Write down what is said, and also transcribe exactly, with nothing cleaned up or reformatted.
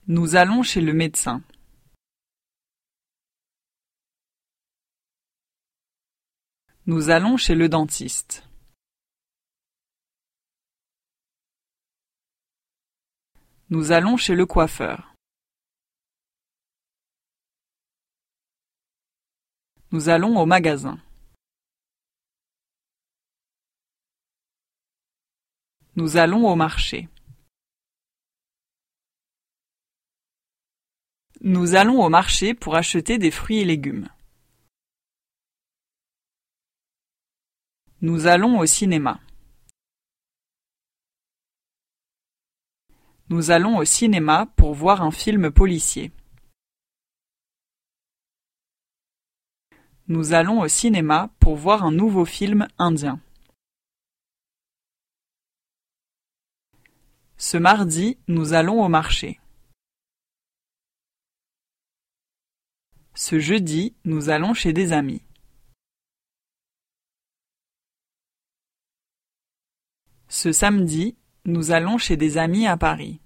Nous allons chez le médecin. Nous allons chez le dentiste. Nous allons chez le coiffeur. Nous allons au magasin. Nous allons au marché. Nous allons au marché pour acheter des fruits et légumes. Nous allons au cinéma. Nous allons au cinéma pour voir un film policier. Nous allons au cinéma pour voir un nouveau film indien. Ce mardi, nous allons au marché. Ce jeudi, nous allons chez des amis. Ce samedi, nous allons chez des amis à Paris.